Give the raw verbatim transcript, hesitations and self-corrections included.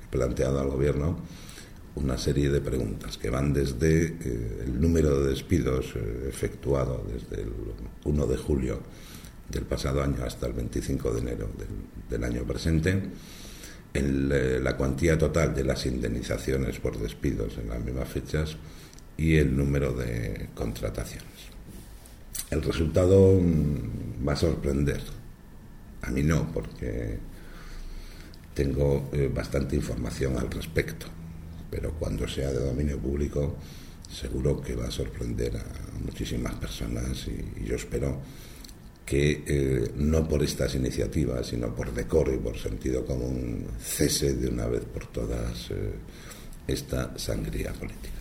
planteado al Gobierno una serie de preguntas que van desde eh, el número de despidos eh, efectuado desde el uno de julio del pasado año hasta el veinticinco de enero del, del año presente, en eh, la cuantía total de las indemnizaciones por despidos en las mismas fechas y el número de contrataciones. El resultado mmm, va a sorprender. A mí no, porque tengo eh, bastante información al respecto, pero cuando sea de dominio público seguro que va a sorprender a muchísimas personas y, y yo espero que eh, no por estas iniciativas, sino por decoro y por sentido común, cese de una vez por todas eh, esta sangría política.